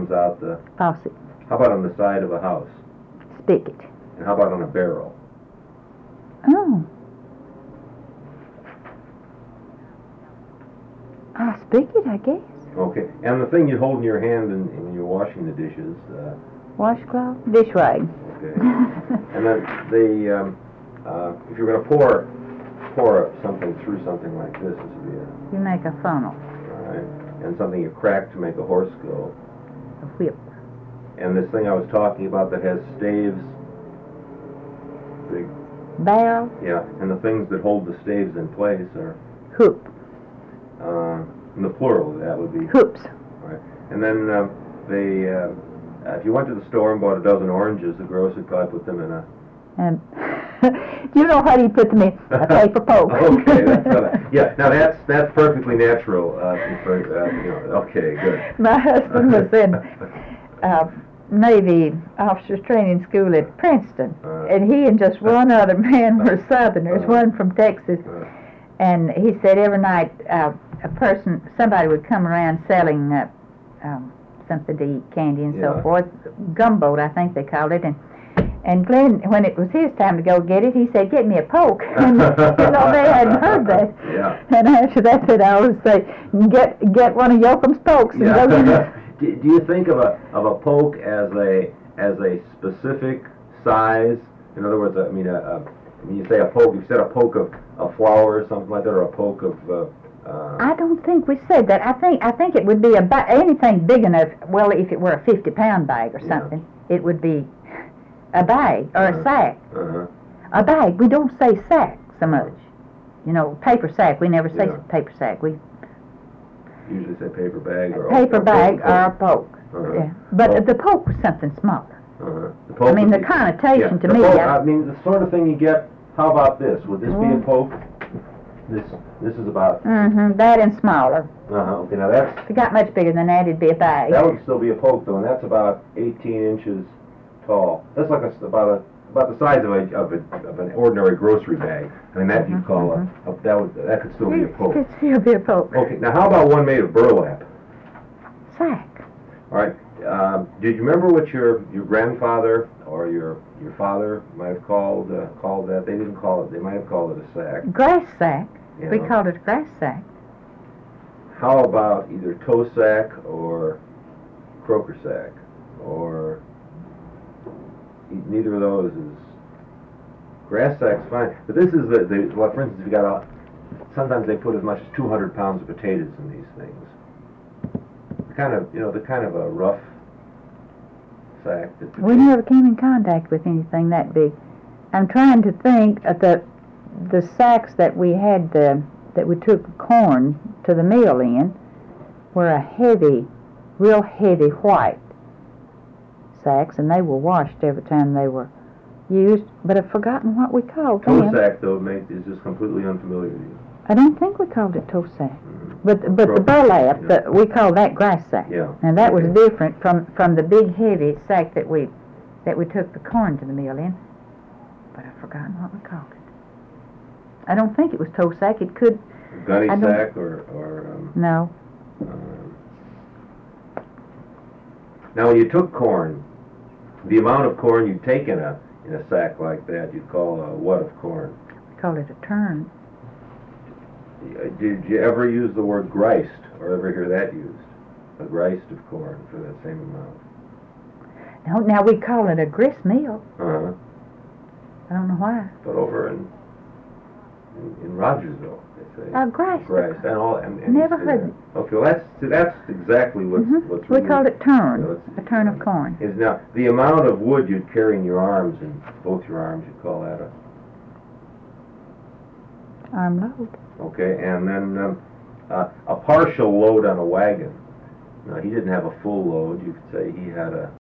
comes out the... Faucet. How about on the side of a house? Spigot. And how about on a barrel? Oh. A spigot, I guess. Okay. And the thing you hold in your hand when you're washing the dishes... washcloth? Dish rag. Okay. And then if you're going to pour something through something like this would be a... You make a funnel. All right. And something you crack to make a horse go. A whip. And this thing I was talking about that has staves. Big. Barrel. Yeah. And the things that hold the staves in place are... Hoop. In the plural, that would be... Hoops. All right. And then if you went to the store and bought a dozen oranges, the grocer would probably put them in a... And you know how do you put them in? A paper poke. Okay, yeah. Now that's perfectly natural. Okay, good. My husband was in Navy officers training school at Princeton, and he and just one other man were Southerners, one from Texas, and he said every night somebody would come around selling something to eat, candy and so forth, gumboat I think they called it, and Glenn, when it was his time to go get it, he said, "Get me a poke." And they hadn't heard that. Yeah. And after that, they'd always say, "Get one of Yoakum's pokes." And go get it. Do you think of a poke as a specific size? In other words, I mean, when you say a poke, you said a poke of flour or something like that, or a poke of. I don't think we said that. I think it would be anything big enough. Well, if it were a 50-pound bag or something, it would be a bag or a sack. A bag. We don't say sack so much. You know, paper sack. We never say paper sack. We usually say paper bag or paper bag or a poke. Yeah. But the poke was something smaller. The poke, I mean, the connotation to me. Poke, I mean, the sort of thing you get. How about this? Would this be a poke? This is about... that and smaller. Okay, now that's... If it got much bigger than that, it'd be a bag. That would still be a poke, though, and that's about 18 inches tall. That's like about the size of an ordinary grocery bag. I mean, that you'd call that could still be a poke. It could still be a poke. Okay, now how about one made of burlap? Sack. All right. Did you remember what your grandfather or your father might have called that? They didn't call it. They might have called it a sack. Grass sack. Yeah. We called it a grass sack. How about either toe sack or croaker sack? Or neither of those is... Grass sack's fine. But this is well, for instance, if you got sometimes they put as much as 200 pounds of potatoes in these things. The kind of a rough sack. We never came in contact with anything that big. I'm trying to think of the sacks that we had that we took corn to the mill in were a heavy, real heavy white sacks, and they were washed every time they were used, but I've forgotten what we called them. Toe sack, though, is just completely unfamiliar to you. I don't think we called it toe sack. But the burlap, we call that grass sack. Yeah. And that was different from the big heavy sack that we took the corn to the mill in. But I've forgotten what we called it. I don't think it was toe sack. It could... Gunny sack or no. Now, when you took corn, the amount of corn you take in a sack like that, you'd call a what of corn? We called it a turn. Did you ever use the word grist, or ever hear that used? A grist of corn for that same amount. Now we call it a grist mill. I don't know why. But over in Rogersville, they say grist. And never heard. Okay, well that's exactly what's we called it turn. A turn of corn. Is now the amount of wood you'd carry in your arms, in both your arms, you'd call that a arm load. Okay, and then a partial load on a wagon. Now, he didn't have a full load. You could say he had a